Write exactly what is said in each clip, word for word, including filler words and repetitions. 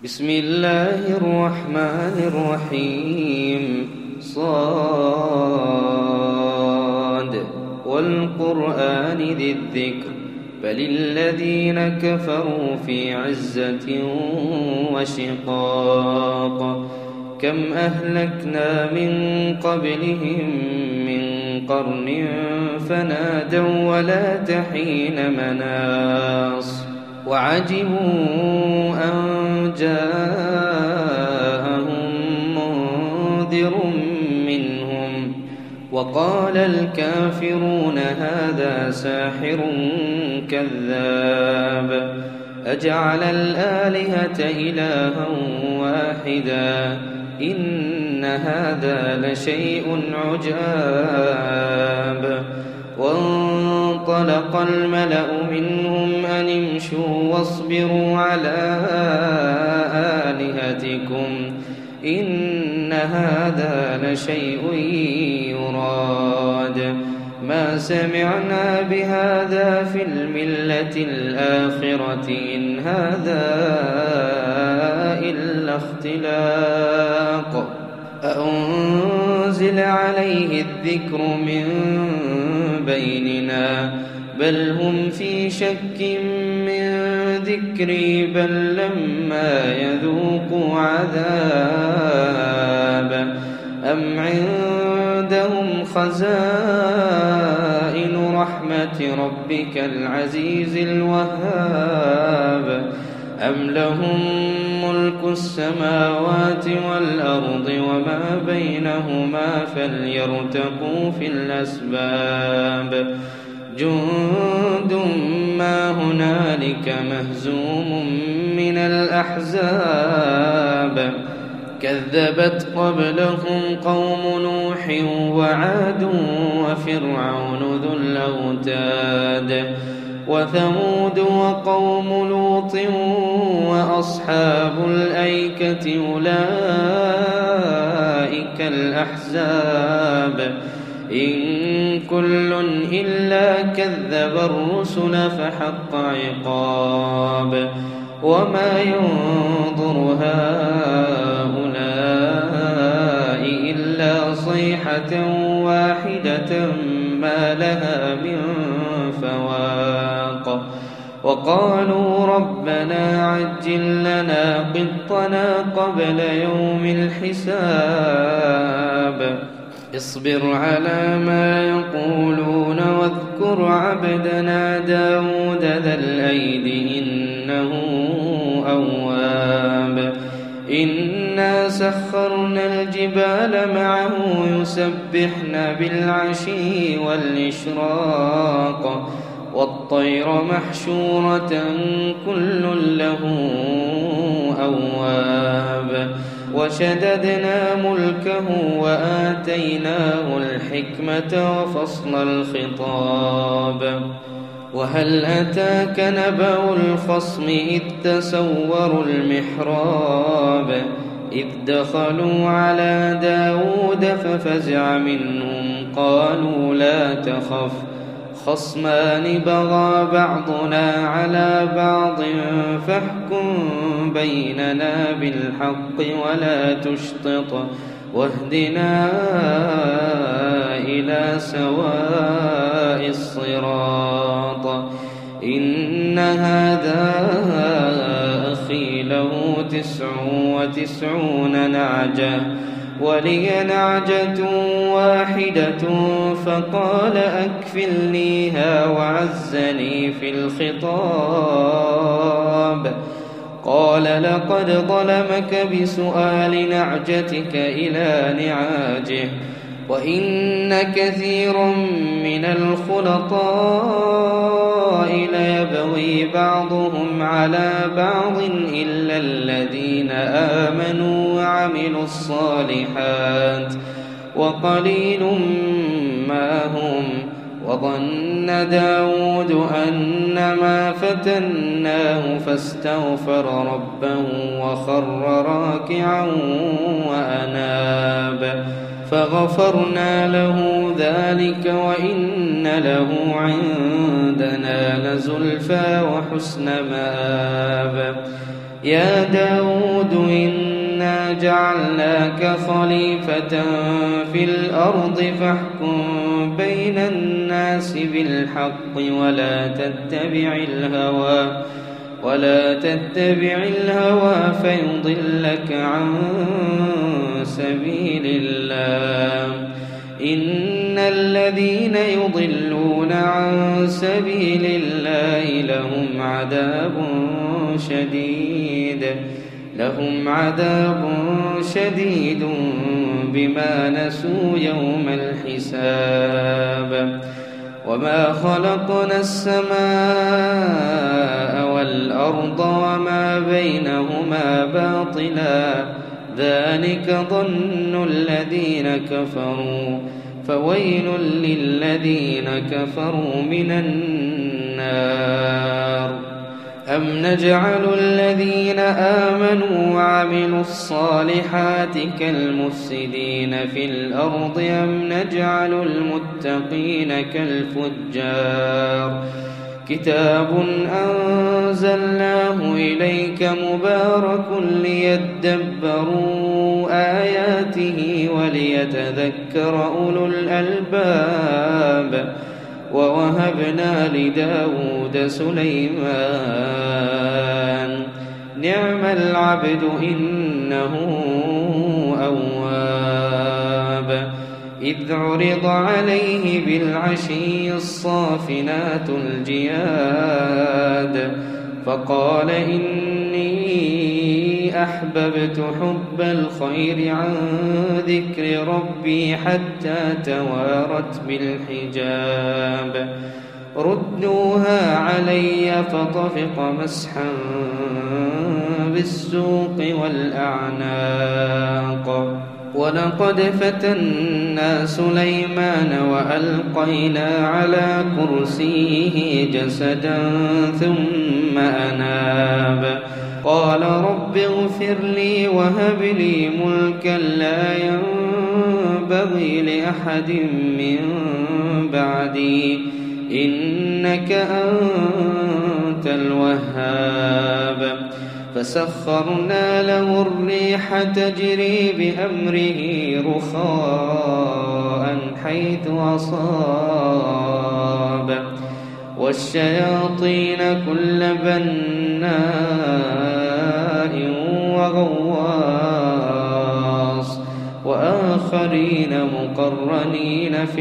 بسم الله الرحمن الرحيم. صاد والقرآن ذي الذكر بل الذين كفروا في عزة وشقاق. كم أهلكنا من قبلهم من قرن فنادوا ولا تحين مناص وعجبوا أن جاءهم منذر منهم وقال الكافرون هذا ساحر كذاب. أجعل الآلهة إلها واحدا إن هذا لشيء عجاب. وانطلق الملأ منهم أن امشوا واصبروا على آلهتكم إن هذا لشيء يراد. ما سمعنا بهذا في الملة الآخرة إن هذا إلا اختلاق. أأنزل عليه الذكر من بيننا بل هم في شك من ذكري بل لما يذوقوا عذاب. أم عندهم خزائن رحمة ربك العزيز الوهاب أم لهم ملك السماوات والأرض وما بينهما فليرتقوا في الأسباب. جند ما هنالك مهزوم من الأحزاب. كذبت قبلهم قوم نوح وعاد وفرعون ذو الأوتاد وثمود وقوم لوط وأصحاب الأيكة أولئك الأحزاب. إن كل إلا كذب الرسل فحق عقاب. وما ينظر هؤلاء إلا صيحة واحدة ما لها من فواق. وقالوا ربنا عجل لنا قطنا قبل يوم الحساب. اصبر على ما يقولون واذكر عبدنا داود ذا الأيد إنه أواب. إنا سخرنا الجبال معه يسبحن بالعشي والإشراق والطير محشورة كل له أواب. وشددنا ملكه وآتيناه الحكمة وفصل الخطاب. وهل أتاك نبأ الخصم إذ تسوروا المحراب إذ دخلوا على داود ففزع منهم قالوا لا تخف خصمان بغى بعضنا على بعض فاحكم بيننا بالحق ولا تشطط واهدنا إلى سواء الصراط. إن هذا أخي له تسع وتسعون نعجة ولي نعجة واحدة فقال أكفلنيها وعزني في الخطاب. قال لقد ظلمك بسؤال نعجتك إلى نعاجه وإن كثيرا من الخلطاء ليبغي بعضهم على بعض إلا الذين آمنوا وعملوا الصالحات وقليل ما هم. وظن داود أنما فتناه فاستغفر ربه وخر راكعا وأناب. فغفرنا له ذلك وإن له عندنا لزلفى وحسن مآب. يا داود إنا جعلناك خليفة في الأرض فاحكم بين الناس بالحق ولا تتبع الهوى ولا تتبع الهوى فيضلك عن سبيل الله. إن الذين يضلون عن سبيل الله لهم عذاب شديد لهم عذاب شديد بما نسوا يوم الحساب. وما خلقنا السماء والأرض وما بينهما باطلا ذلك ظن الذين كفروا فويل للذين كفروا من النار. أم نجعل الذين آمنوا وعملوا الصالحات كالمفسدين في الأرض أم نجعل المتقين كالفجار. كتاب أنزلناه إليك مبارك ليدبروا آياته وليتذكر أولو الألباب. ووهبنا لداود سليمان نعم العبد إنه أواب. إذ عرض عليه بالعشي الصافنات الجياد فقال إني أحببت حب الخير عن ذكر ربي حتى توارت بالحجاب. ردوها علي فطفق مسحا بالسوق والأعناق. ولقد فتنا سليمان وألقينا على كرسيه جسدا ثم أناب. قال رب اغفر لي وهب لي ملكا لا ينبغي لأحد من بعدي إنك أنت الوهاب. فسخرنا له الريح تجري بأمره رخاء حيث أصاب والشياطين كل بناء وغواص وآخرين مقرنين في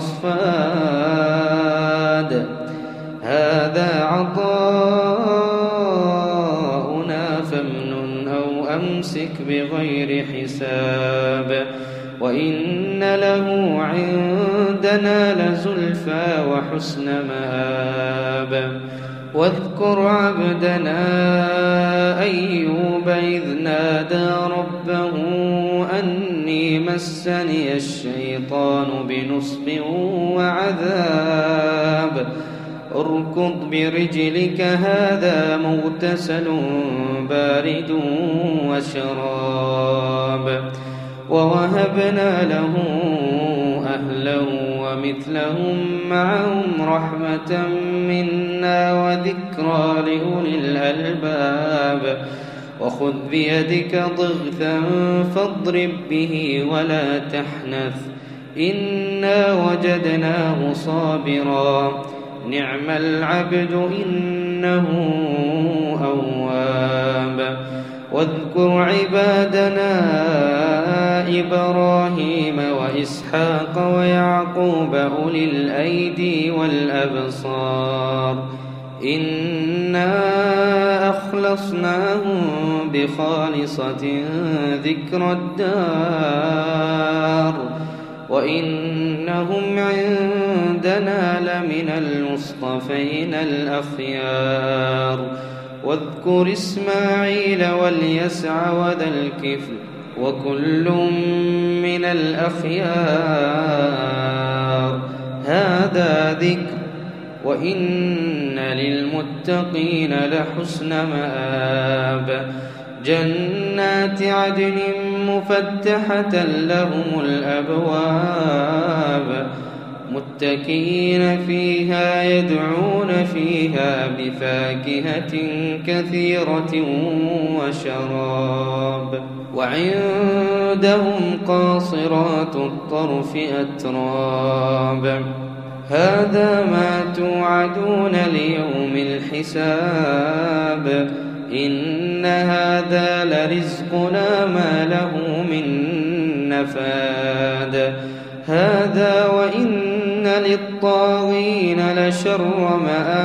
الأصفاد. هذا عطاؤنا فامنن أو أمسك بغير حساب وإن له عندنا لزلفى وحسن مآب. واذكر عبدنا أيوب إذ نادى ربه أني مسني الشيطان بنصب وعذاب. اركض برجلك هذا مغتسل بارد وشراب. ووهبنا له أهله ومثلهم معهم رحمة منا وذكرى لأولي الألباب. وخذ بيدك ضغثا فاضرب به ولا تحنث إنا وجدناه صابرا نعم العبد إنه أواب. واذكر عبادنا إبراهيم وإسحاق ويعقوب أولي الأيدي والأبصار إنا أخلصناهم بخالصة ذكر الدار وإنهم عندنا لمن المصطفين الأخيار. واذكر إسماعيل واليسع وذا الكفل وكل من الأخيار. هذا ذكر وإن للمتقين لحسن مآب. جنات عدن مفتحة لهم الأبواب متكئين فيها يدعون فيها بفاكهة كثيرة وشراب وعندهم قاصرات الطرف أتراب هذا ما توعدون ليوم الحساب إن هذا لرزقنا ما له من نفاد هذا وإن للطاغين لشر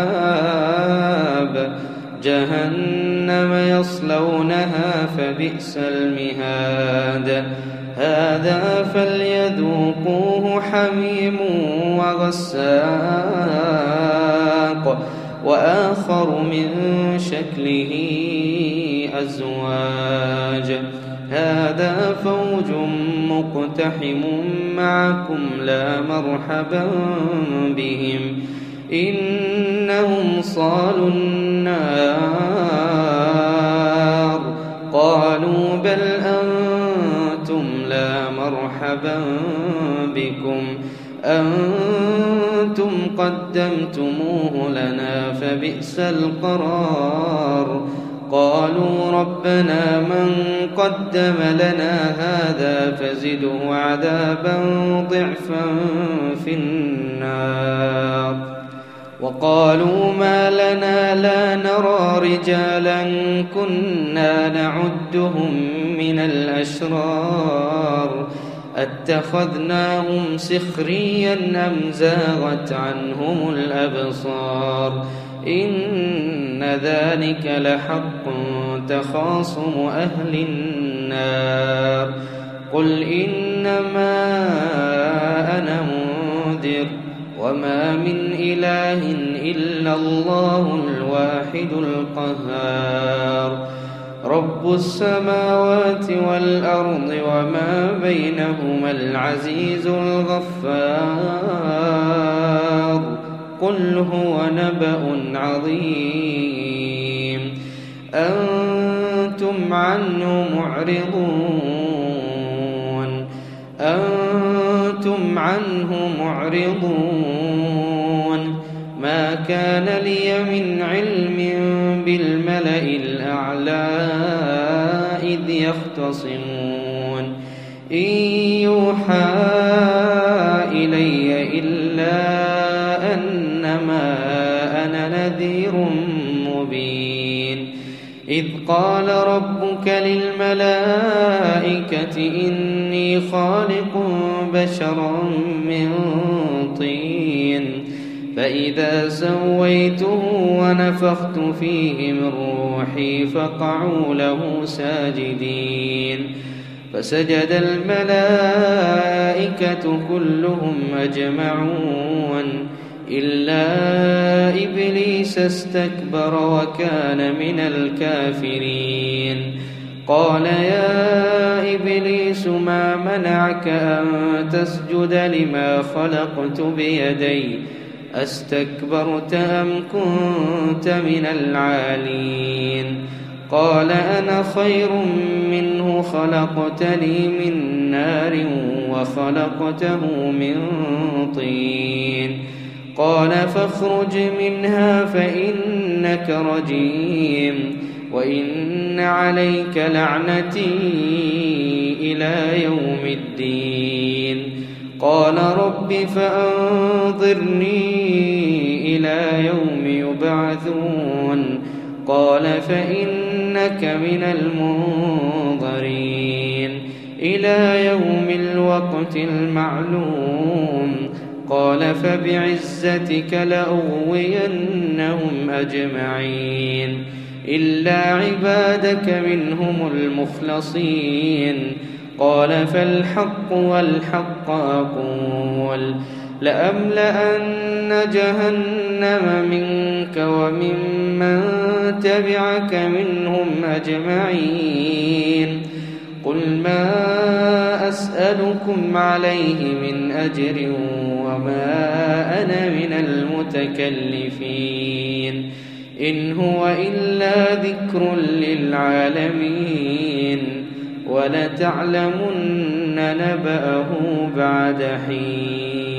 مآب جهنم يصلونها فبئس المهاد هذا فليذوقوه حميم وغساق وآخر من شكله أزواج هذا فوج مقتحم معكم لا مرحبا بهم إنهم صالوا النار قالوا بل أنتم لا مرحبا بكم أنتم قدمتموه لنا فبئس القرار قالوا ربنا من قدم لنا هذا فزده عذابا ضعفا في النار وقالوا ما لنا لا نرى رجالا كنا نعدهم من الأشرار أتخذناهم سخريا أم زاغت عنهم الأبصار إن ذلك لحق تخاصم أهل النار قل إنما أنا منذر وما من إله إلا الله الواحد القهار رب السماوات والأرض وما بينهما العزيز الغفار قل هو نبأ عظيم أنتم عنه معرضون أنتم عنه معرضون ما كان لي من علم بالملأ الأعلى إذ يختصمون إن يوحى إلي إلا أنما أنا نذير مبين إذ قال ربك للملائكة إني خالق بشرا من طين فإذا سويته ونفخت فيه من روحي فقعوا له ساجدين فسجد الملائكة كلهم أجمعون إلا إبليس استكبر وكان من الكافرين قال يا إبليس ما منعك أن تسجد لما خلقت بيدي أستكبرت أم كنت من العالين قال أنا خير منه خلقتني من نار وخلقته من طين قال فاخرج منها فإنك رجيم وإن عليك لعنتي إلى يوم الدين قال رب فأنظرني إلى يوم يبعثون قال فإنك من المنظرين إلى يوم الوقت المعلوم قال فبعزتك لأغوينهم أجمعين إلا عبادك منهم المخلصين قال فالحق والحق أقول لأملأن جهنم منك وممن تبعك منهم أجمعين قل ما أسألكم عليه من أجر وما أنا من المتكلفين إن هو إلا ذكر للعالمين ولتعلمن نبأه بعد حين